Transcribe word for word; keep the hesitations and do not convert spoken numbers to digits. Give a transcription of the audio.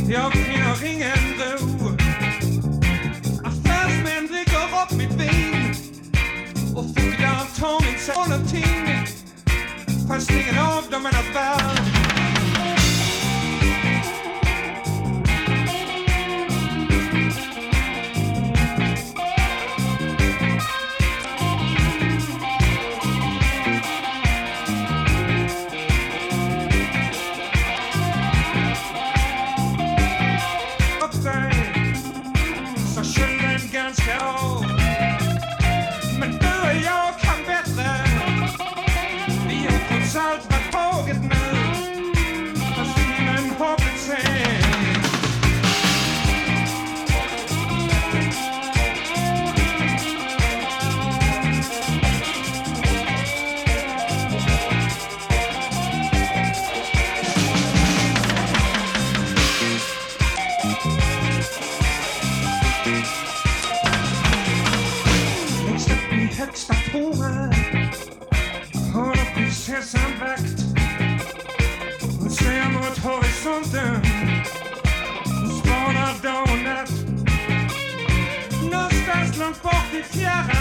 Jag finner ingen ro. Affärsmän dricker upp mitt vin och fogdar tar min såleting, fast ingen av dem är något värd. Men du och jag kan bättre. Vi har trots allt varit tåget nu, fast timmen har blivit sen. Högsta tornet har prinsessan vakt. Hon ser mot horisonten, hon spanar dag och natt. Någonstans långt bort i fjärran